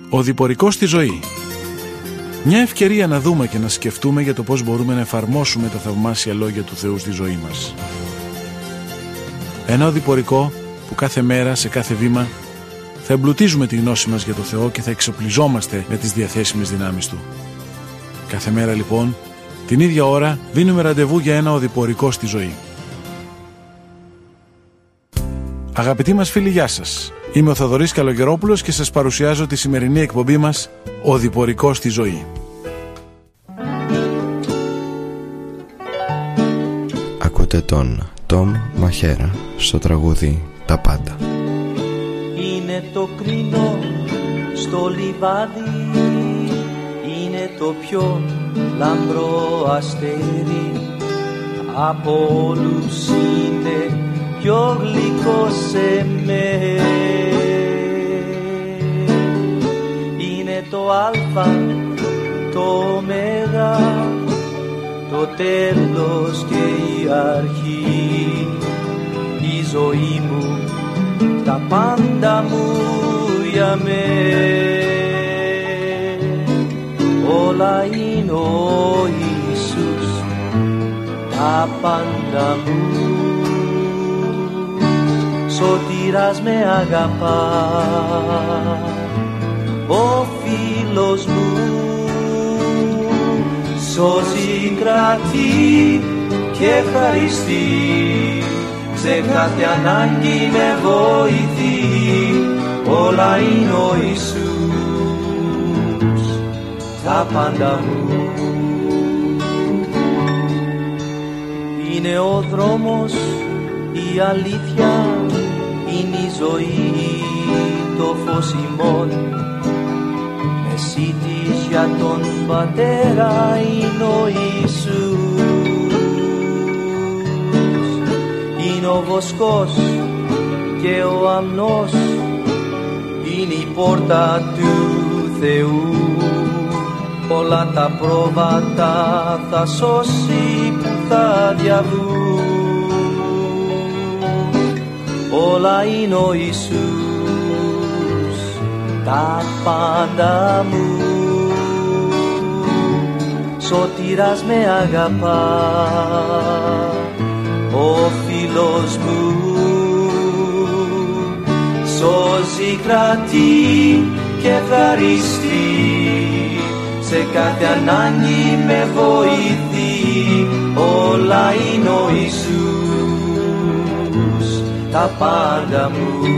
Ο διπορικός στη ζωή. Μια ευκαιρία να δούμε και να σκεφτούμε για το πώς μπορούμε να εφαρμόσουμε τα θαυμάσια λόγια του Θεού στη ζωή μας. Ένα οδηπορικό που κάθε μέρα, σε κάθε βήμα, θα εμπλουτίζουμε τη γνώση μας για το Θεό και θα εξοπλιζόμαστε με τις διαθέσιμες δυνάμεις Του. Κάθε μέρα λοιπόν, την ίδια ώρα, δίνουμε ραντεβού για ένα οδηπορικό στη ζωή. Αγαπητοί μας φίλοι, γεια σας. Είμαι ο Θοδωρής Καλογερόπουλος και σας παρουσιάζω τη σημερινή εκπομπή μας «Οδηπορικό στη ζωή». Ακούτε τον Τόμ Μαχέρα στο τραγούδι «Τα πάντα». Είναι το κρίνο στο λιβάδι, είναι το πιο λαμπρό αστέρι, από όλους είναι πιο γλυκό σε με. Είναι το αλφα, το ωμέγα, το τέλος και η αρχή, η ζωή μου, τα πάντα μου για με. Όλα είναι ο Ιησούς, τα πάντα μου. Σωτήρας με αγαπά, ο φίλος μου. Σώζει, κρατεί και ευχαριστεί, σε κάθε ανάγκη με βοηθεί. Όλα είναι ο Ιησούς, τα πάντα μου. Είναι ο δρόμος, η αλήθεια, είναι η ζωή, το φως ημών. Μεσίτης για τον Πατέρα είναι ο Ιησούς. Είναι ο βοσκός και ο αμνός, είναι η πόρτα του Θεού. Όλα τα πρόβατα θα σώσει που θα διαβούν. Όλα είναι ο Ιησούς, τα πάντα μου. Σωτήρας με αγαπά, ο φίλος μου. Σώζει, κρατεί και ευχαριστεί, σε κάθε ανάγκη με βοηθεί. Όλα είναι ο Ιησούς, τα πάντα μου.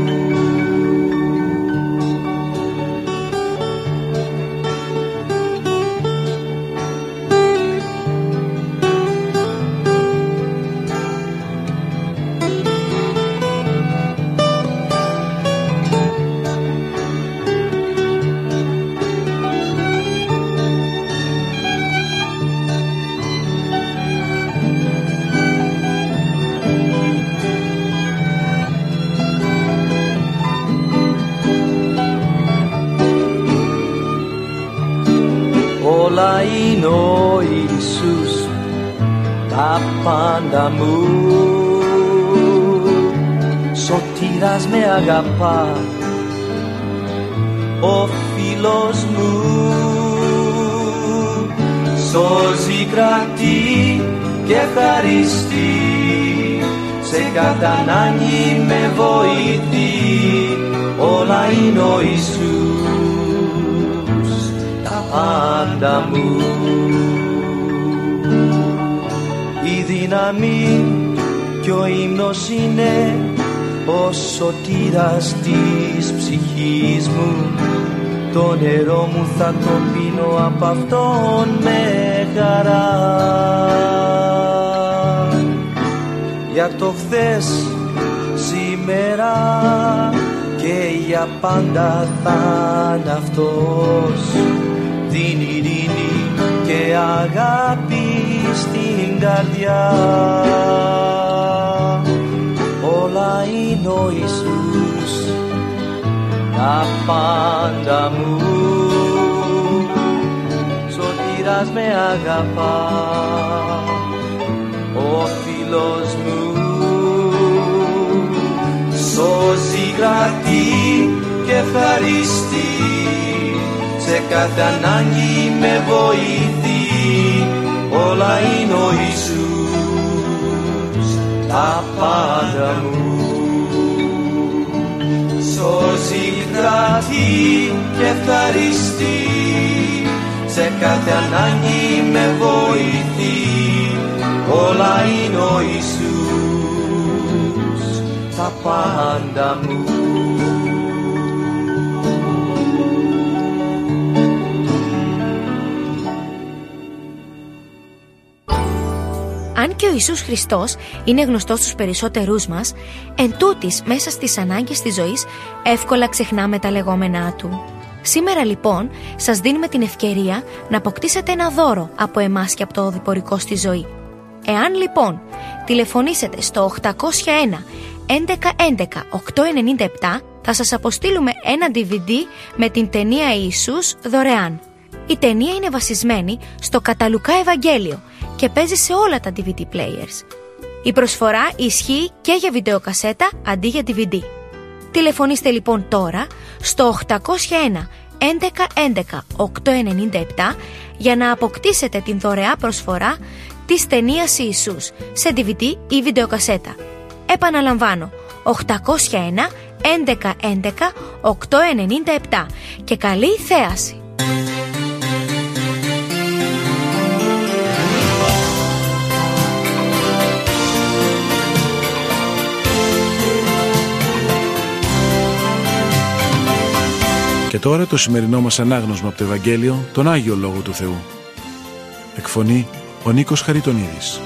Όλα είναι ο Ιησούς, τα πάντα μου. Σωτήρας με αγαπά, ο φίλος μου. Σώζει, κρατεί και ευχαριστεί, σε κάθε ανάγκη με βοηθεί. Όλα είναι ο Ιησούς, πάντα μου. Η δύναμη κι ο ύμνος είναι ο σωτήρας της ψυχής μου. Το νερό μου θα το πίνω απ' αυτόν με χαρά. Για το χθες, σήμερα και για πάντα θα είναι αυτός. Την ειρήνη και αγάπη στην καρδιά. Όλα είναι ο Ιησούς, τα πάντα μου. Σωτήρας με αγαπά, ο φίλος μου. Σώζει, κρατεί και ευχαριστεί, σε κάθε ανάγκη με βοηθεί. Όλα είναι ο Ιησούς, τα πάντα μου. Σώζει, κρατεί και ευχαριστεί, σε κάθε ανάγκη με βοηθεί. Όλα είναι ο Ιησούς, τα πάντα μου. Αν και ο Ιησούς Χριστός είναι γνωστός στους περισσότερούς μας, εν τούτης μέσα στις ανάγκες της ζωής εύκολα ξεχνάμε τα λεγόμενά Του. Σήμερα λοιπόν σας δίνουμε την ευκαιρία να αποκτήσετε ένα δώρο από εμάς και από το οδηπορικό στη ζωή. Εάν λοιπόν τηλεφωνήσετε στο 801 1111 897, θα σας αποστείλουμε ένα DVD με την ταινία Ιησούς δωρεάν. Η ταινία είναι βασισμένη στο κατά Λουκά Ευαγγέλιο και παίζει σε όλα τα DVD players. Η προσφορά ισχύει και για βιντεοκασέτα αντί για DVD. Τηλεφωνήστε λοιπόν τώρα στο 801 1111 897 για να αποκτήσετε την δωρεά προσφορά της ταινίας Ιησούς σε DVD ή βιντεοκασέτα. Επαναλαμβάνω, 801 1111 897 και καλή θέαση! Και τώρα το σημερινό μας ανάγνωσμα από το Ευαγγέλιο, τον Άγιο Λόγο του Θεού. Εκφωνεί ο Νίκος Χαριτονίδης.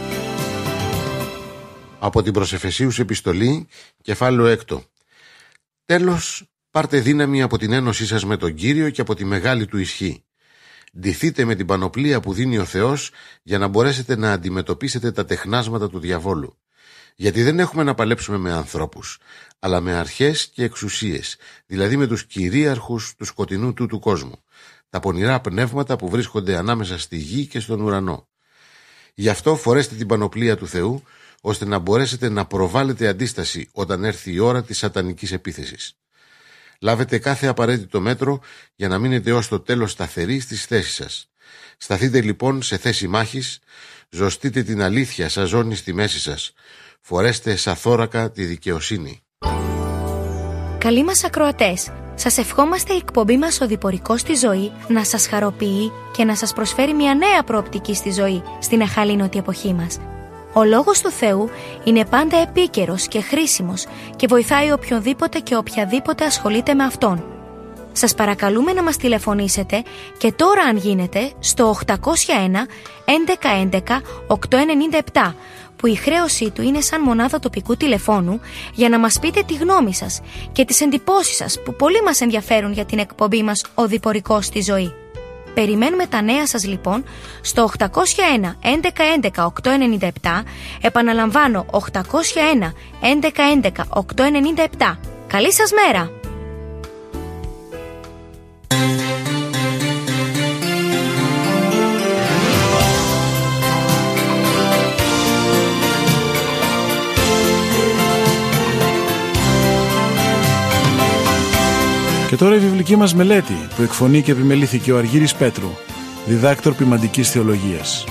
Από την προς Εφεσίους επιστολή, κεφάλαιο 6. Τέλος, πάρτε δύναμη από την ένωσή σας με τον Κύριο και από τη μεγάλη του ισχύ. Ντυθείτε με την πανοπλία που δίνει ο Θεός για να μπορέσετε να αντιμετωπίσετε τα τεχνάσματα του διαβόλου. Γιατί δεν έχουμε να παλέψουμε με ανθρώπους, αλλά με αρχές και εξουσίες, δηλαδή με τους κυρίαρχους του σκοτεινού του κόσμου, τα πονηρά πνεύματα που βρίσκονται ανάμεσα στη γη και στον ουρανό. Γι' αυτό φορέστε την πανοπλία του Θεού, ώστε να μπορέσετε να προβάλλετε αντίσταση όταν έρθει η ώρα της σατανικής επίθεσης. Λάβετε κάθε απαραίτητο μέτρο για να μείνετε ως το τέλος σταθεροί στις θέσεις σας. Σταθείτε λοιπόν σε θέση μάχης, ζωστείτε την αλήθεια σαν ζώνη στη μέση σας. Φορέστε σαν θώρακα τη δικαιοσύνη. Καλοί μας ακροατές, σας ευχόμαστε η εκπομπή μας «Οδηπορικός στη ζωή» να σας χαροποιεί και να σας προσφέρει μια νέα προοπτική στη ζωή στην αχαλήνωτη εποχή μας. Ο Λόγος του Θεού είναι πάντα επίκαιρος και χρήσιμος και βοηθάει οποιονδήποτε και οποιαδήποτε ασχολείται με Αυτόν. Σας παρακαλούμε να μας τηλεφωνήσετε και τώρα αν γίνεται στο 801 1111 897 που η χρέωσή του είναι σαν μονάδα τοπικού τηλεφώνου για να μας πείτε τη γνώμη σας και τις εντυπώσεις σας που πολύ μας ενδιαφέρουν για την εκπομπή μας «Οδηπορικός στη ζωή». Περιμένουμε τα νέα σας λοιπόν στο 801 1111 897, επαναλαμβάνω 801 1111 897. Καλή σας μέρα! Και τώρα η βιβλική μας μελέτη που εκφωνεί και επιμελήθηκε ο Αργύρης Πέτρου, διδάκτορ ποιμαντικής θεολογίας.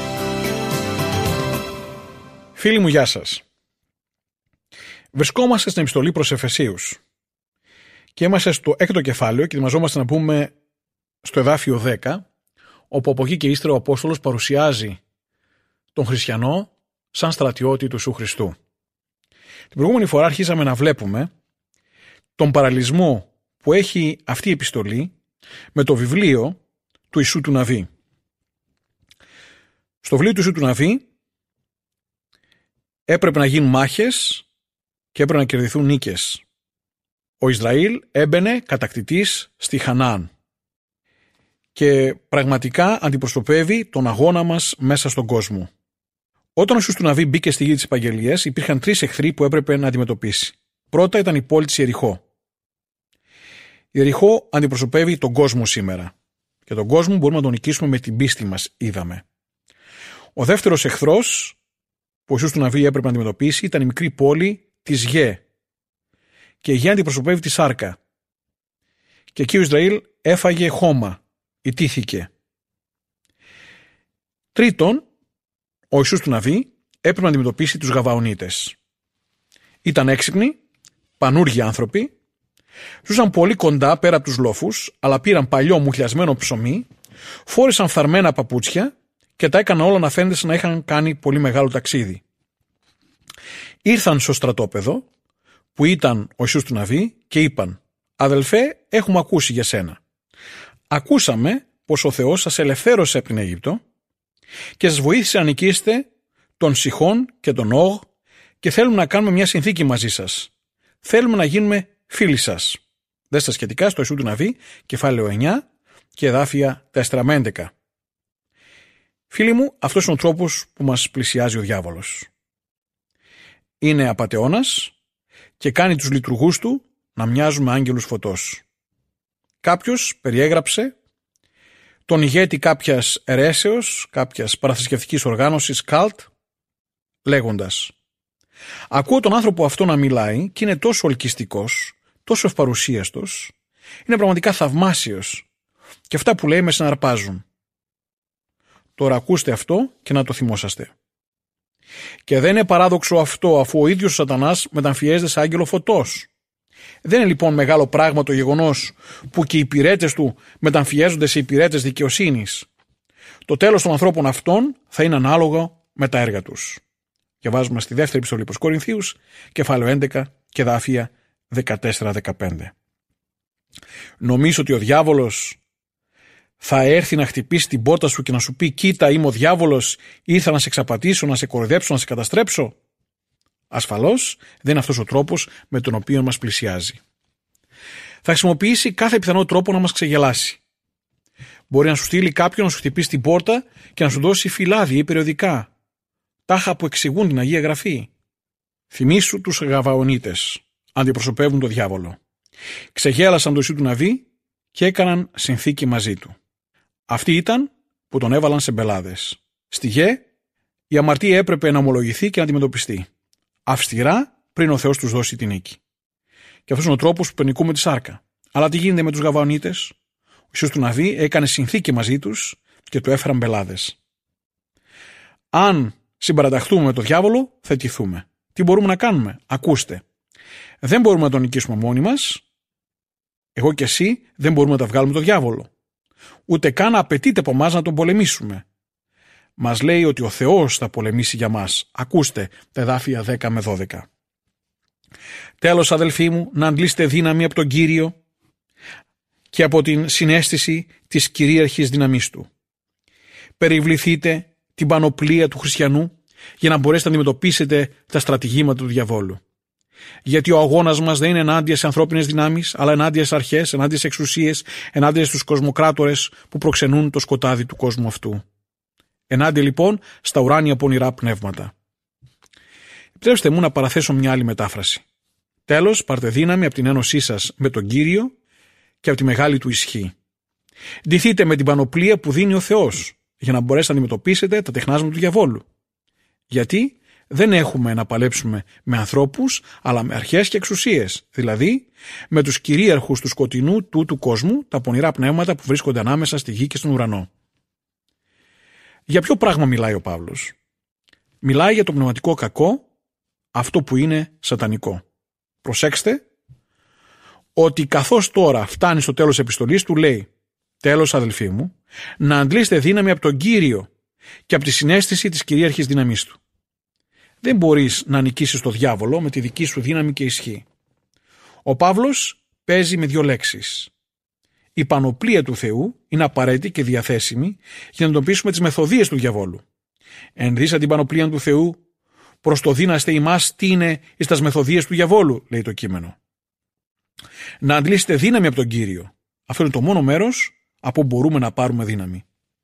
Φίλοι μου, γεια σας. Βρισκόμαστε στην επιστολή προς Εφεσίους και είμαστε στο 6ο κεφάλαιο και ετοιμαζόμαστε να πούμε στο εδάφιο 10, όπου από εκεί και ύστερα ο Απόστολος παρουσιάζει τον χριστιανό σαν στρατιώτη του Ιησού Χριστού. Την προηγούμενη φορά αρχίσαμε να βλέπουμε τον παραλληλισμό που έχει αυτή η επιστολή με το βιβλίο του Ιησού του Ναβί. Στο βιβλίο του Ιησού του Ναβί έπρεπε να γίνουν μάχες και έπρεπε να κερδιθούν νίκες. Ο Ισραήλ έμπαινε κατακτητής στη Χαναάν και πραγματικά αντιπροσωπεύει τον αγώνα μας μέσα στον κόσμο. Όταν ο Ιησούς του Ναβί μπήκε στη γη της Επαγγελίας, υπήρχαν 3 εχθροί που έπρεπε να αντιμετωπίσει. Πρώτα ήταν η πόλη της Ιεριχώ. Η Ιεριχώ αντιπροσωπεύει τον κόσμο σήμερα. Και τον κόσμο μπορούμε να τον νικήσουμε με την πίστη μας, είδαμε. Ο δεύτερος εχθρός που ο Ιησούς του Ναβί έπρεπε να αντιμετωπίσει ήταν η μικρή πόλη της Γε. Και η Γε αντιπροσωπεύει τη σάρκα. Και εκεί ο Ισραήλ έφαγε χώμα ιτήθηκε. Τρίτον, ο Ιησούς του Ναβί έπρεπε να αντιμετωπίσει τους Γαβαονίτες. Ήταν έξυπνοι, πανούργοι άνθρωποι, ζούσαν πολύ κοντά πέρα από τους λόφους, αλλά πήραν παλιό μουχλιασμένο ψωμί, φόρησαν φθαρμένα παπούτσια και τα έκαναν όλα να φαίνεται σαν να είχαν κάνει πολύ μεγάλο ταξίδι. Ήρθαν στο στρατόπεδο που ήταν ο Ιησούς του Ναβί και είπαν: «Αδελφέ, έχουμε ακούσει για σένα. Ακούσαμε πως ο Θεός σας ελευθέρωσε από την Αίγυπτο και σας βοήθησε να νικήσετε τον Σιχών και τον Όγ και θέλουμε να κάνουμε μια συνθήκη μαζί σας. Θέλουμε να γίνουμε φίλοι σας». Δες τα σχετικά στο Ιησού του Ναβί, κεφάλαιο 9 και εδάφια 4 με 11. Φίλοι μου, αυτός είναι ο τρόπος που μας πλησιάζει ο διάβολος. Είναι απατεώνας και κάνει τους λειτουργούς του να μοιάζουν με άγγελους φωτός. Κάποιος περιέγραψε τον ηγέτη κάποιας αιρέσεως, κάποιας παραθρησκευτικής οργάνωσης, καλτ, λέγοντας: «Ακούω τον άνθρωπο αυτό να μιλάει και είναι τόσο ελκυστικός, τόσο ευπαρουσίαστος, είναι πραγματικά θαυμάσιος και αυτά που λέει με συναρπάζουν». Τώρα ακούστε αυτό και να το θυμόσαστε. Και δεν είναι παράδοξο αυτό, αφού ο ίδιος ο Σατανάς μεταμφιέζεται σε άγγελο φωτός. Δεν είναι λοιπόν μεγάλο πράγμα το γεγονός που και οι υπηρέτες του μεταμφιέζονται σε υπηρέτες δικαιοσύνης. Το τέλος των ανθρώπων αυτών θα είναι ανάλογο με τα έργα τους. Διαβάζουμε στη δεύτερη επιστολή προς Κορινθίους, κεφάλαιο 11 και εδάφια 14-15. Νομίζω ότι ο διάβολος θα έρθει να χτυπήσει την πόρτα σου και να σου πει: «Κοίτα, είμαι ο διάβολος, ήρθα να σε εξαπατήσω, να σε κοροϊδέψω, να σε καταστρέψω»? Ασφαλώς δεν είναι αυτός ο τρόπος με τον οποίο μας πλησιάζει. Θα χρησιμοποιήσει κάθε πιθανό τρόπο να μας ξεγελάσει. Μπορεί να σου στείλει κάποιον να σου χτυπήσει την πόρτα και να σου δώσει φυλάδια ή περιοδικά, τάχα που εξηγούν την Αγία Γραφή. Θυμήσου τους Γαβαονίτες, αντιπροσωπεύουν το διάβολο. Ξεγέλασαν το Ιησού του Ναβί και έκαναν συνθήκη μαζί του. Αυτοί ήταν που τον έβαλαν σε μπελάδες. Στη γε, η αμαρτία έπρεπε να ομολογηθεί και να αντιμετωπιστεί αυστηρά πριν ο Θεός τους δώσει την νίκη. Και αυτός είναι ο τρόπος που περνικούμε τη σάρκα. Αλλά τι γίνεται με τους Γαβαονίτες? Ο Ιησούς του Ναβί έκανε συνθήκη μαζί τους και του έφεραν μπελάδες. Αν συμπαραταχθούμε με το διάβολο, θα αιτηθούμε. Τι μπορούμε να κάνουμε? Ακούστε. Δεν μπορούμε να τον νικήσουμε μόνοι μας. Εγώ και εσύ δεν μπορούμε να τα βγάλουμε το διάβολο. Ούτε καν απαιτείται από εμάς να τον πολεμήσουμε. Μας λέει ότι ο Θεός θα πολεμήσει για μας. Ακούστε τα εδάφια 10 με 12. Τέλος, αδελφοί μου, να αντλήσετε δύναμη από τον Κύριο και από την συναίσθηση της κυρίαρχης δύναμής του. Περιβληθείτε την πανοπλία του χριστιανού για να μπορέσετε να αντιμετωπίσετε τα στρατηγήματα του διαβόλου. Γιατί ο αγώνας μας δεν είναι ενάντια σε ανθρώπινες δυνάμεις, αλλά ενάντια σε αρχές, ενάντια σε εξουσίες, ενάντια στους κοσμοκράτορες που προξενούν το σκοτάδι του κόσμου αυτού. Ενάντια λοιπόν στα ουράνια πονηρά πνεύματα. Επιτρέψτε μου να παραθέσω μια άλλη μετάφραση. Τέλος, πάρτε δύναμη από την ένωσή σας με τον Κύριο και από τη μεγάλη του ισχύ. Ντυθείτε με την πανοπλία που δίνει ο Θεός, για να μπορέσετε να αντιμετωπίσετε τα τεχνάσματα του διαβόλου. Γιατί δεν έχουμε να παλέψουμε με ανθρώπους, αλλά με αρχές και εξουσίες, δηλαδή με τους κυρίαρχους του σκοτεινού του κόσμου, τα πονηρά πνεύματα που βρίσκονται ανάμεσα στη γη και στον ουρανό. Για ποιο πράγμα μιλάει ο Παύλος? Μιλάει για το πνευματικό κακό, αυτό που είναι σατανικό. Προσέξτε ότι καθώς τώρα φτάνει στο τέλος επιστολής του, λέει: «Τέλος, αδελφοί μου, να αντλήσετε δύναμη από τον Κύριο και από τη συναίσθηση της κυρίαρχης δύναμής του». Δεν μπορείς να νικήσεις το διάβολο με τη δική σου δύναμη και ισχύ. Ο Παύλος παίζει με δύο λέξεις. Η πανοπλία του Θεού είναι απαραίτητη και διαθέσιμη για να εντοπίσουμε τις μεθοδείες του διαβόλου. Ενδύσα την πανοπλία του Θεού προς το δύναστε ημάς τι είναι εις τας μεθοδείες του διαβόλου, λέει το κείμενο. Να αντλήσετε δύναμη από τον Κύριο. Αυτό είναι το μόνο μέρος από όπου μπορούμε να πάρουμε δύναμη.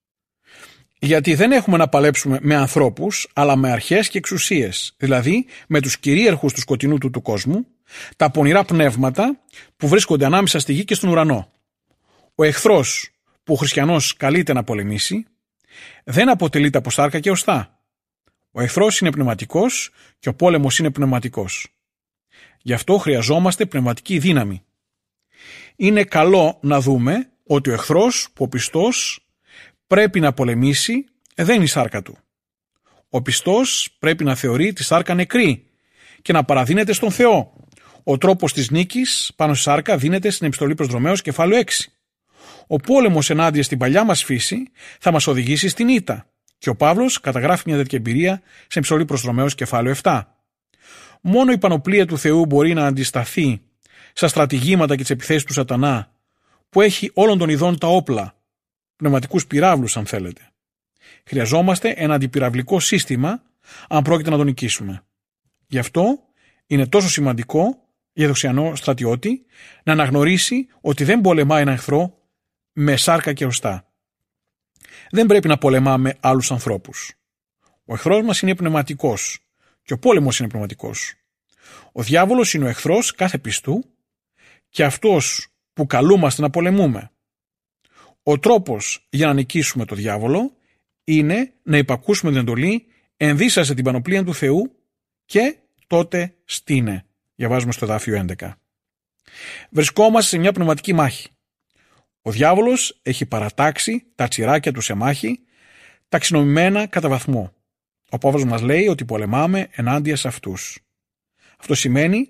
Γιατί δεν έχουμε να παλέψουμε με ανθρώπους, αλλά με αρχές και εξουσίες, δηλαδή με τους κυρίαρχους του σκοτεινού του κόσμου, τα πονηρά πνεύματα που βρίσκονται ανάμεσα στη γη και στον ουρανό. Ο εχθρός που ο χριστιανός καλείται να πολεμήσει δεν αποτελείται από σάρκα και οστά. Ο εχθρός είναι πνευματικός και ο πόλεμος είναι πνευματικός. Γι' αυτό χρειαζόμαστε πνευματική δύναμη. Είναι καλό να δούμε ότι ο εχθρός που ο πιστός πρέπει να πολεμήσει δεν είναι η σάρκα του. Ο πιστός πρέπει να θεωρεί τη σάρκα νεκρή και να παραδίνεται στον Θεό. Ο τρόπος της νίκης πάνω στη σάρκα δίνεται στην επιστολή προς Ρωμαίους κεφάλαιο 6. Ο πόλεμος ενάντια στην παλιά μας φύση θα μας οδηγήσει στην ήττα. Και ο Παύλος καταγράφει μια τέτοια εμπειρία σε επιστολή προς Ρωμαίους κεφάλαιο 7. Μόνο η πανοπλία του Θεού μπορεί να αντισταθεί στα στρατηγήματα και τις επιθέσεις του σατανά, που έχει όλων των ειδών τα όπλα, πνευματικούς πυράβλους αν θέλετε. Χρειαζόμαστε ένα αντιπυραυλικό σύστημα αν πρόκειται να τον νικήσουμε. Γι' αυτό είναι τόσο σημαντικό για δοξιανό στρατιώτη να αναγνωρίσει ότι δεν πολεμάει έναν εχθρό με σάρκα και οστά. Δεν πρέπει να πολεμάμε άλλους ανθρώπους. Ο εχθρός μας είναι πνευματικός και ο πόλεμος είναι πνευματικός. Ο διάβολος είναι ο εχθρός κάθε πιστού και αυτός που καλούμαστε να πολεμούμε. Ο τρόπος για να νικήσουμε το διάβολο είναι να υπακούσουμε την εντολή «ενδύσασε την πανοπλία του Θεού και τότε στείνε». Διαβάζουμε στο εδάφιο 11. Βρισκόμαστε σε μια πνευματική μάχη. Ο διάβολος έχει παρατάξει τα τσιράκια του σε μάχη, ταξινομημένα κατά βαθμό. Ο Παύλος μας λέει ότι πολεμάμε ενάντια σε αυτούς. Αυτό σημαίνει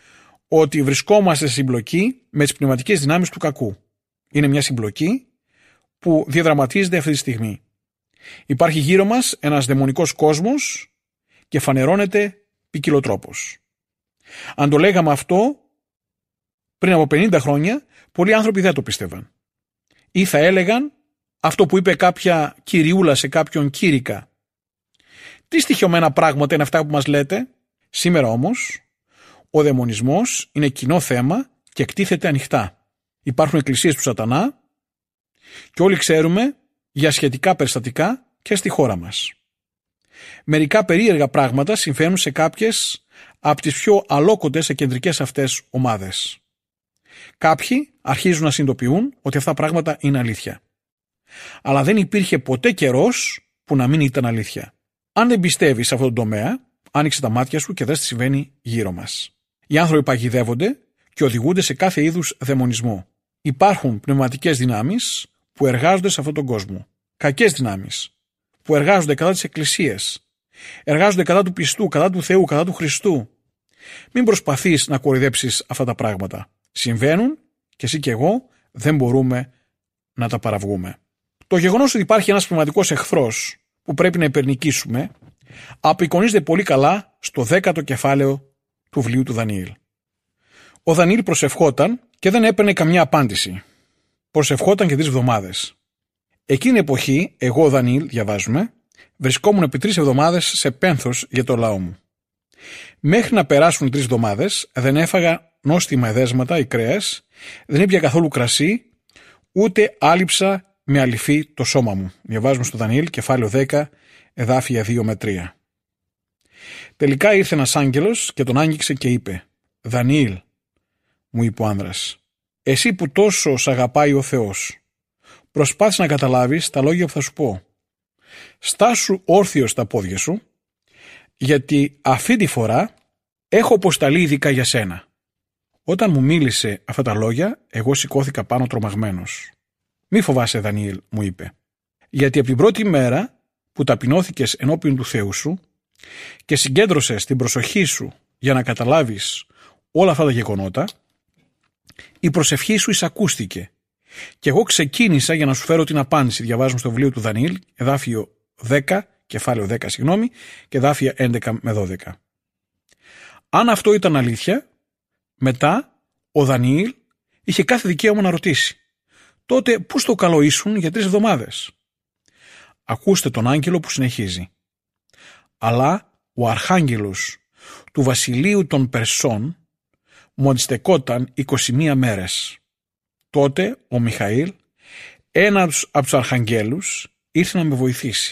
ότι βρισκόμαστε σε συμπλοκή με τις πνευματικές δυνάμεις του κακού. Είναι μια συμπλοκή που διαδραματίζεται αυτή τη στιγμή. Υπάρχει γύρω μας ένας δαιμονικός κόσμος και φανερώνεται ποικιλοτρόπως. Αν το λέγαμε αυτό πριν από 50 χρόνια, πολλοί άνθρωποι δεν το πίστευαν. Ή θα έλεγαν αυτό που είπε κάποια κυριούλα σε κάποιον κήρυκα. Τι στοιχειωμένα πράγματα είναι αυτά που μας λέτε? Σήμερα όμως ο δαιμονισμός είναι κοινό θέμα και εκτίθεται ανοιχτά. Υπάρχουν εκκλησίες του σατανά και όλοι ξέρουμε για σχετικά περιστατικά και στη χώρα μας. Μερικά περίεργα πράγματα συμβαίνουν σε κάποιες από τις πιο αλόκοτες και κεντρικές αυτές ομάδες. Κάποιοι αρχίζουν να συνειδητοποιούν ότι αυτά πράγματα είναι αλήθεια. Αλλά δεν υπήρχε ποτέ καιρός που να μην ήταν αλήθεια. Αν δεν πιστεύεις σε αυτόν τον τομέα, άνοιξε τα μάτια σου και δες τι συμβαίνει γύρω μας. Οι άνθρωποι παγιδεύονται και οδηγούνται σε κάθε είδους δαιμονισμό. Υπάρχουν πνευματικές δυνάμεις που εργάζονται σε αυτόν τον κόσμο. Κακές δυνάμεις που εργάζονται κατά τις εκκλησίες. Εργάζονται κατά του πιστού, κατά του Θεού, κατά του Χριστού. Μην προσπαθείς να κοροϊδέψεις αυτά τα πράγματα. Συμβαίνουν και εσύ και εγώ δεν μπορούμε να τα παραβγούμε. Το γεγονός ότι υπάρχει ένας πνευματικός εχθρός που πρέπει να υπερνικήσουμε απεικονίζεται πολύ καλά στο 10ο κεφάλαιο του βιβλίου του Δανιήλ. Ο Δανιήλ προσευχόταν και δεν έπαιρνε καμιά απάντηση. Προσευχόταν και 3 εβδομάδες. Εκείνη την εποχή, εγώ ο Δανιήλ, διαβάζουμε, βρισκόμουν επί 3 εβδομάδες σε πένθος για το λαό μου. Μέχρι να περάσουν 3 εβδομάδες δεν έφαγα νόστιμα εδέσματα ή κρέας, δεν ήπια καθόλου κρασί, ούτε άλειψα με αληφή το σώμα μου. Διαβάζουμε στο Δανιήλ κεφάλαιο 10, εδάφια 2 με 3. Τελικά ήρθε ένας άγγελος και τον άγγιξε και είπε: «Δανιήλ», μου είπε ο άνδρας, «εσύ που τόσο σ' αγαπάει ο Θεός, προσπάθησε να καταλάβεις τα λόγια που θα σου πω. Στάσου όρθιος στα πόδια σου, γιατί αυτή τη φορά έχω αποσταλεί ειδικά για σένα». Όταν μου μίλησε αυτά τα λόγια, εγώ σηκώθηκα πάνω τρομαγμένος. «Μη φοβάσαι, Δανιήλ», μου είπε, «γιατί από την πρώτη μέρα που ταπεινώθηκες ενώπιον του Θεού σου και συγκέντρωσες την προσοχή σου για να καταλάβεις όλα αυτά τα γεγονότα, η προσευχή σου εισακούστηκε και εγώ ξεκίνησα για να σου φέρω την απάντηση». Διαβάζουμε στο βιβλίο του Δανιήλ, εδάφιο 10, κεφάλαιο 10, και εδάφια 11 με 12. Αν αυτό ήταν αλήθεια, μετά ο Δανιήλ είχε κάθε δικαίωμα να ρωτήσει: «Τότε πού στο καλό ήσουν για 3 εβδομάδες?» Ακούστε τον άγγελο που συνεχίζει: «Αλλά ο αρχάγγελος του βασιλείου των Περσών μου αντιστεκόταν 21 μέρες. Τότε ο Μιχαήλ, ένας από τους αρχαγγέλους, ήρθε να με βοηθήσει.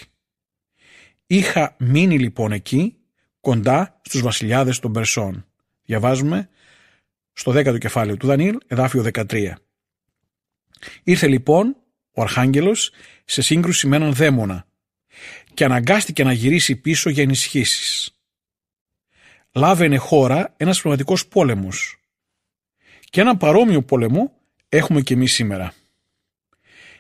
Είχα μείνει λοιπόν εκεί, κοντά στους βασιλιάδες των Περσών». Διαβάζουμε στο 10ο κεφάλαιο του Δανιήλ, εδάφιο 13. Ήρθε λοιπόν ο αρχάγγελος σε σύγκρουση με έναν δαίμονα και αναγκάστηκε να γυρίσει πίσω για ενισχύσεις. Λάβαινε χώρα ένας πνευματικός πόλεμος και έναν παρόμοιο πόλεμο έχουμε και εμείς σήμερα.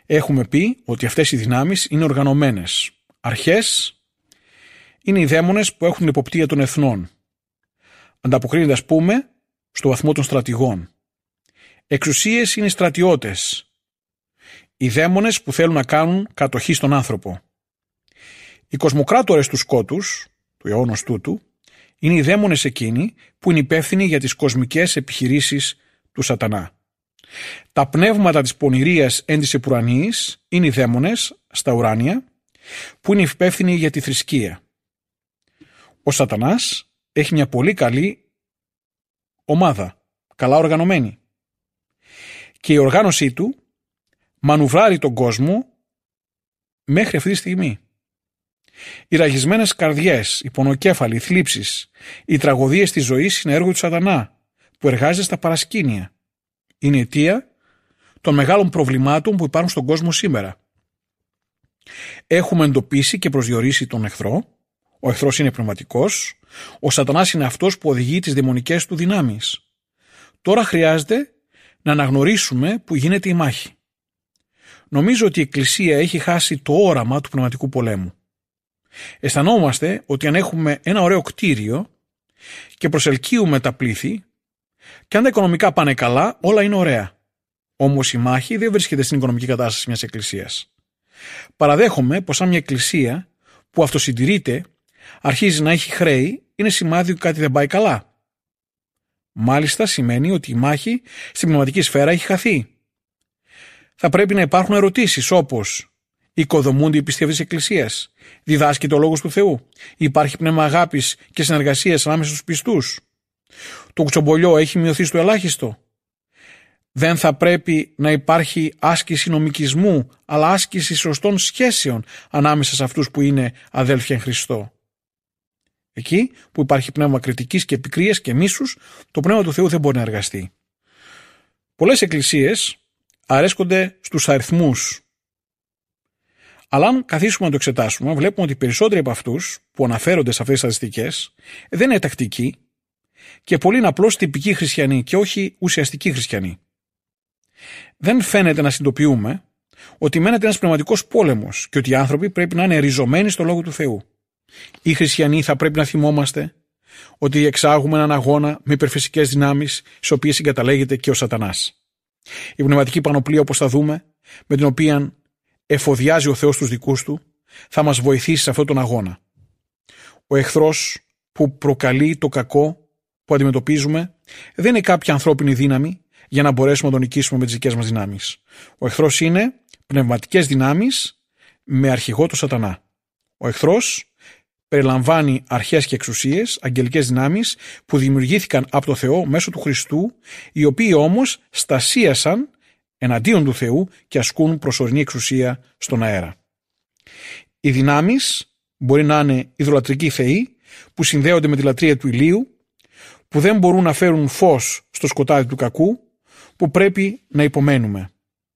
Έχουμε πει ότι αυτές οι δυνάμεις είναι οργανωμένες. Αρχές είναι οι δαίμονες που έχουν υποπτία των εθνών. Ανταποκρίνεται, ας πούμε, στο βαθμό των στρατηγών. Εξουσίες είναι οι στρατιώτες. Οι δαίμονες που θέλουν να κάνουν κατοχή στον άνθρωπο. Οι κοσμοκράτορες του σκότους, του αιώνος τούτου, είναι οι δαίμονες εκείνοι που είναι υπεύθυνοι για τις κοσμικές επιχειρήσεις του σατανά. Τα πνεύματα της πονηρίας εν της επουρανίης είναι οι δαίμονες στα ουράνια που είναι υπεύθυνοι για τη θρησκεία. Ο σατανάς έχει μια πολύ καλή ομάδα, καλά οργανωμένη. Και η οργάνωσή του μανουβράρει τον κόσμο μέχρι αυτή τη στιγμή. Οι ραγισμένες καρδιές, οι πονοκέφαλοι, οι θλίψεις, οι τραγωδίες της ζωής είναι έργο του σατανά που εργάζεται στα παρασκήνια. Είναι αιτία των μεγάλων προβλημάτων που υπάρχουν στον κόσμο σήμερα. Έχουμε εντοπίσει και προσδιορίσει τον εχθρό. Ο εχθρός είναι πνευματικός. Ο σατανάς είναι αυτός που οδηγεί τις δαιμονικές του δυνάμεις. Τώρα χρειάζεται να αναγνωρίσουμε που γίνεται η μάχη. Νομίζω ότι η Εκκλησία έχει χάσει το όραμα του πνευματικού πολέμου. Αισθανόμαστε ότι αν έχουμε ένα ωραίο κτίριο και προσελκύουμε τα πλήθη και αν τα οικονομικά πάνε καλά, όλα είναι ωραία. Όμως η μάχη δεν βρίσκεται στην οικονομική κατάσταση μιας εκκλησίας. Παραδέχομαι πως αν μια εκκλησία που αυτοσυντηρείται αρχίζει να έχει χρέη, είναι σημάδι ότι κάτι δεν πάει καλά. Μάλιστα σημαίνει ότι η μάχη στην πνευματική σφαίρα έχει χαθεί. Θα πρέπει να υπάρχουν ερωτήσεις όπως: οικοδομούνται οι πιστοί αυτής της εκκλησίας? Διδάσκεται ο λόγος του Θεού? Υπάρχει πνεύμα αγάπης και συνεργασίας ανάμεσα στους πιστούς? Το κουτσομπολιό έχει μειωθεί στο ελάχιστο? Δεν θα πρέπει να υπάρχει άσκηση νομικισμού, αλλά άσκηση σωστών σχέσεων ανάμεσα σε αυτούς που είναι αδέλφια εν Χριστώ. Εκεί που υπάρχει πνεύμα κριτικής και επικρίας και μίσους, το πνεύμα του Θεού δεν μπορεί να εργαστεί. Πολλές εκκλησίες αρέσκονται στους αριθμούς. Αλλά αν καθίσουμε να το εξετάσουμε, βλέπουμε ότι οι περισσότεροι από αυτούς που αναφέρονται σε αυτές τις στατιστικές δεν είναι τακτικοί και πολλοί είναι απλώς τυπικοί χριστιανοί και όχι ουσιαστικοί χριστιανοί. Δεν φαίνεται να συνειδητοποιούμε ότι μένεται ένας πνευματικός πόλεμος και ότι οι άνθρωποι πρέπει να είναι ριζωμένοι στο λόγο του Θεού. Οι χριστιανοί θα πρέπει να θυμόμαστε ότι εξάγουμε έναν αγώνα με υπερφυσικές δυνάμεις, στις οποίες συγκαταλέγεται και ο σατανάς. Η πνευματική πανοπλία, όπως θα δούμε, με την οποία εφοδιάζει ο Θεός τους δικούς του, θα μας βοηθήσει σε αυτόν τον αγώνα. Ο εχθρός που προκαλεί το κακό που αντιμετωπίζουμε δεν είναι κάποια ανθρώπινη δύναμη για να μπορέσουμε να τον νικήσουμε με τις δικές μας δυνάμεις. Ο εχθρός είναι πνευματικές δυνάμεις με αρχηγό το σατανά. Ο εχθρός περιλαμβάνει αρχές και εξουσίες, αγγελικές δυνάμεις που δημιουργήθηκαν από το Θεό μέσω του Χριστού, οι οποίοι όμως στασίασαν εναντίον του Θεού και ασκούν προσωρινή εξουσία στον αέρα. Οι δυνάμεις μπορεί να είναι ιδωλατρικοί θεοί που συνδέονται με τη λατρεία του ηλίου, που δεν μπορούν να φέρουν φως στο σκοτάδι του κακού, που πρέπει να υπομένουμε.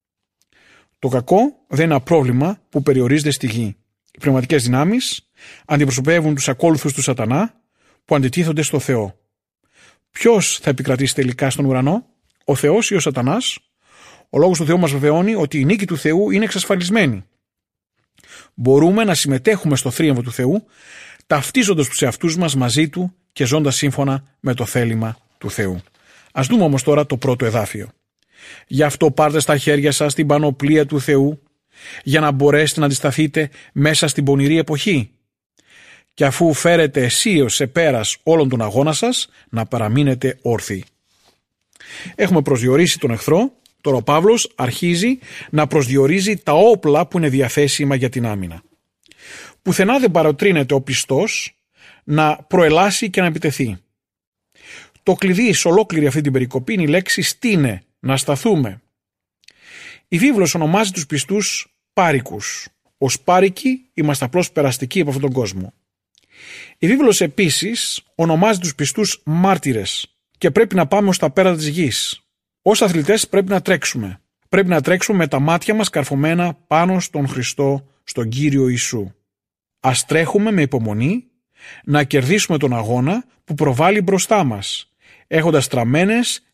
Το κακό δεν είναι ένα πρόβλημα που περιορίζεται στη γη. Οι πνευματικές δυνάμεις αντιπροσωπεύουν τους ακόλουθους του σατανά που αντιτίθονται στο Θεό. Ποιος θα επικρατήσει τελικά στον ουρανό, ο Θεός ή ο σατανάς? Ο λόγος του Θεού μας βεβαιώνει ότι η νίκη του Θεού είναι εξασφαλισμένη. Μπορούμε να συμμετέχουμε στο θρίαμβο του Θεού, ταυτίζοντας τους εαυτούς μας μαζί του και ζώντας σύμφωνα με το θέλημα του Θεού. Ας δούμε όμως τώρα το πρώτο εδάφιο. Γι' αυτό πάρτε στα χέρια σας την πανοπλία του Θεού, για να μπορέσετε να αντισταθείτε μέσα στην πονηρή εποχή. Και αφού φέρετε αισίως σε πέρας όλον τον αγώνα σας, να παραμείνετε όρθιοι. Έχουμε προσδιορίσει τον εχθρό, τώρα ο Παύλος αρχίζει να προσδιορίζει τα όπλα που είναι διαθέσιμα για την άμυνα. Πουθενά δεν παροτρύνεται ο πιστός να προελάσει και να επιτεθεί. Το κλειδί σε ολόκληρη αυτή την περικοπή είναι η λέξη στήνε, να σταθούμε. Η βίβλος ονομάζει τους πιστούς πάρικους. Ως πάρικοι είμαστε απλώς περαστικοί από αυτόν τον κόσμο. Η βίβλος επίσης ονομάζει τους πιστούς μάρτυρες και πρέπει να πάμε ως τα πέρατα της γης. Ως αθλητές πρέπει να τρέξουμε. Πρέπει να τρέξουμε με τα μάτια μας καρφωμένα πάνω στον Χριστό, στον Κύριο Ιησού. Ας τρέχουμε με υπομονή να κερδίσουμε τον αγώνα που προβάλλει μπροστά μας, έχοντας στραμμένες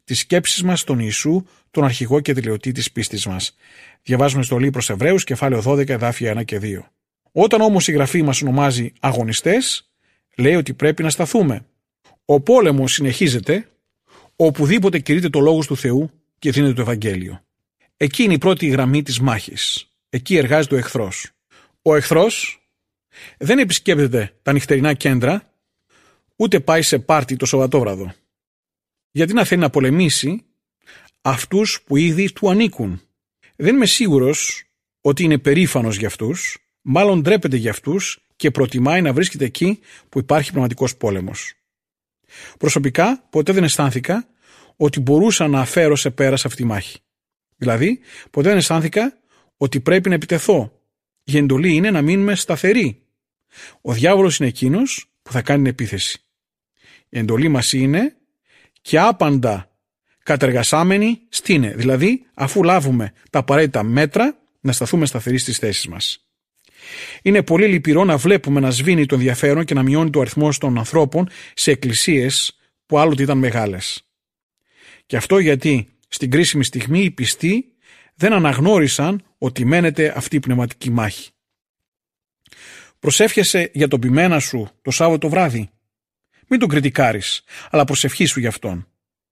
τις σκέψεις μας στον Ιησού, τον αρχηγό και τελειωτή της πίστης μας. Διαβάζουμε στο Στολή προς Εβραίους, κεφάλαιο 12, εδάφια 1 και 2. Όταν όμως η Γραφή μας ονομάζει αγωνιστές, λέει ότι πρέπει να σταθούμε. Ο πόλεμος συνεχίζεται οπουδήποτε κηρύττεται το λόγος του Θεού και δίνεται το Ευαγγέλιο. Εκεί είναι η πρώτη γραμμή της μάχης. Εκεί εργάζεται ο εχθρός. Ο εχθρός δεν επισκέπτεται τα νυχτερινά κέντρα, ούτε πάει σε πάρτι το Σαββατόβραδο. Γιατί να θέλει να πολεμήσει αυτούς που ήδη του ανήκουν. Δεν είμαι σίγουρος ότι είναι περήφανος για αυτούς, μάλλον ντρέπεται για αυτούς και προτιμάει να βρίσκεται εκεί που υπάρχει πραγματικός πόλεμος. Προσωπικά ποτέ δεν αισθάνθηκα ότι μπορούσα να φέρω σε πέρα σε αυτή τη μάχη. Δηλαδή, ποτέ δεν αισθάνθηκα ότι πρέπει να επιτεθώ. Η εντολή είναι να μείνουμε σταθεροί. Ο διάβολος είναι εκείνος που θα κάνει την επίθεση. Η εντολή μας είναι και άπαντα κατεργασάμενοι στήνε, δηλαδή αφού λάβουμε τα απαραίτητα μέτρα να σταθούμε σταθεροί στις θέσεις μας. Είναι πολύ λυπηρό να βλέπουμε να σβήνει το ενδιαφέρον και να μειώνει το αριθμό των ανθρώπων σε εκκλησίες που άλλοτε ήταν μεγάλες. Και αυτό γιατί στην κρίσιμη στιγμή οι πιστοί δεν αναγνώρισαν ότι μένεται αυτή η πνευματική μάχη. Προσεύχεσαι για τον ποιμένα σου το Σάββατο βράδυ. Μην τον κριτικάρεις, αλλά προσευχήσου για αυτόν.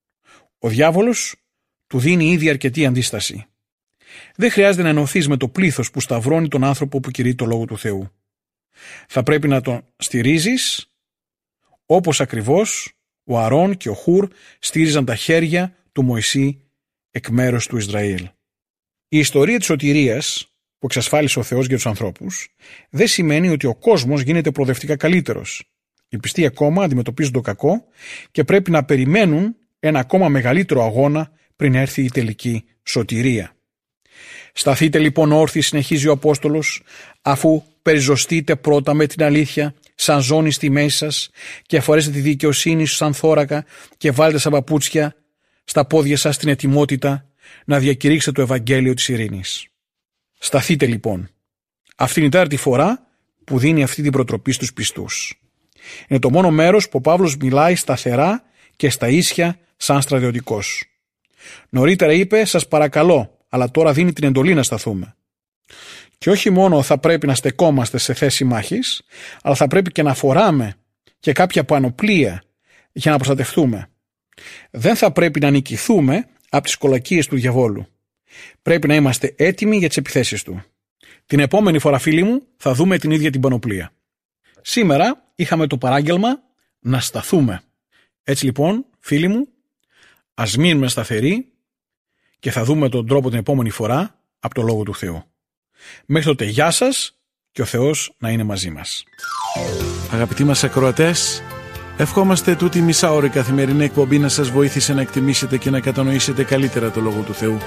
Ο διάβολος του δίνει ήδη αρκετή αντίσταση. Δεν χρειάζεται να ενωθείς με το πλήθος που σταυρώνει τον άνθρωπο που κηρύττει το Λόγο του Θεού. Θα πρέπει να τον στηρίζεις όπως ακριβώς ο Αρών και ο Χουρ στήριζαν τα χέρια του Μωυσή εκ μέρους του Ισραήλ. Η ιστορία της σωτηρίας που εξασφάλισε ο Θεός για τους ανθρώπους δεν σημαίνει ότι ο κόσμος γίνεται προοδευτικά καλύτερος. Οι πιστοί ακόμα αντιμετωπίζουν το κακό και πρέπει να περιμένουν ένα ακόμα μεγαλύτερο αγώνα πριν έρθει η τελική σωτηρία. Σταθείτε λοιπόν όρθιοι, συνεχίζει ο Απόστολος, αφού περιζωστείτε πρώτα με την αλήθεια σαν ζώνη στη μέση σας και φορέσετε τη δικαιοσύνη σαν θώρακα και βάλτε σαν παπούτσια στα πόδια σας την ετοιμότητα να διακηρύξετε το Ευαγγέλιο της ειρήνης. Σταθείτε λοιπόν. Αυτή είναι η τέταρτη φορά που δίνει αυτή την προτροπή στους πιστούς. Είναι το μόνο μέρος που ο Παύλος μιλάει σταθερά και στα ίσια σαν στρατιωτικός. Νωρίτερα είπε «Σας παρακαλώ», αλλά τώρα δίνει την εντολή να σταθούμε. Και όχι μόνο θα πρέπει να στεκόμαστε σε θέση μάχης, αλλά θα πρέπει και να φοράμε και κάποια πανοπλία για να προστατευτούμε. Δεν θα πρέπει να νικηθούμε από τις κολακίες του διαβόλου. Πρέπει να είμαστε έτοιμοι για τις επιθέσεις του. Την επόμενη φορά, φίλοι μου, θα δούμε την ίδια την πανοπλία. Σήμερα είχαμε το παράγγελμα να σταθούμε. Έτσι λοιπόν, φίλοι μου, ας μείνουμε σταθεροί και θα δούμε τον τρόπο την επόμενη φορά από το Λόγο του Θεού. Μέχρι τότε, γεια σας και ο Θεός να είναι μαζί μας. Αγαπητοί μας ακροατές, ευχόμαστε τούτη μισάωρη καθημερινή εκπομπή να σας βοήθησε να εκτιμήσετε και να κατανοήσετε καλύτερα το Λόγο του Θεού.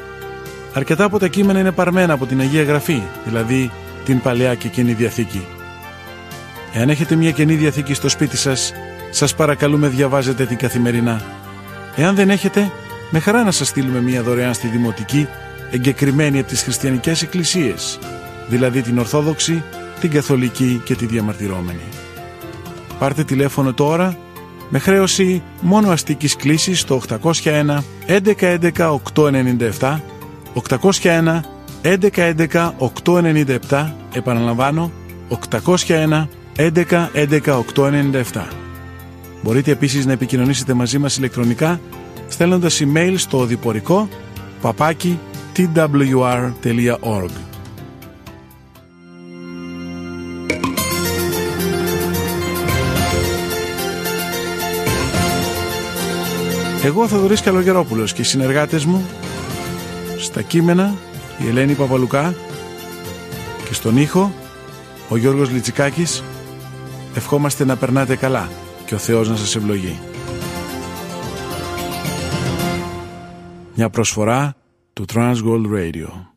Αρκετά από τα κείμενα είναι παρμένα από την Αγία Γραφή, δηλαδή την Παλαιά και Καινή Διαθήκη. Εάν έχετε μια Καινή Διαθήκη στο σπίτι σας, σας παρακαλούμε διαβάζετε την καθημερινά. Εάν δεν έχετε, με χαρά να σας στείλουμε μια δωρεάν στη Δημοτική, εγκεκριμένη από τις χριστιανικές εκκλησίες, δηλαδή την Ορθόδοξη, την Καθολική και τη Διαμαρτυρόμενη. Πάρτε τηλέφωνο τώρα με χρέωση μόνο αστικής κλήσης στο 801 1111 897, 801 1111 897, επαναλαμβάνω 801 1111 897. Μπορείτε επίσης να επικοινωνήσετε μαζί μας ηλεκτρονικά στέλνοντας email στο οδηπορικό @twr.org. Εγώ, Θοδωρής Καλογερόπουλος, και οι συνεργάτες μου στα κείμενα η Ελένη Παπαλουκά και στον ήχο ο Γιώργος Λιτσικάκης, ευχόμαστε να περνάτε καλά και ο Θεός να σας ευλογεί. Μια προσφορά του Transworld Radio.